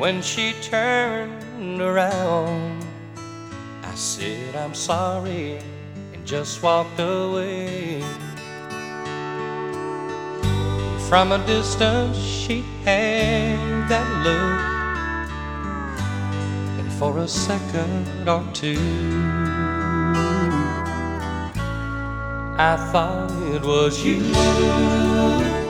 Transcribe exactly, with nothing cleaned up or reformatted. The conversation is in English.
when she turned around, I said, I'm sorry, and just walked away. From a distance she had that look, and for a second or two I thought it was you.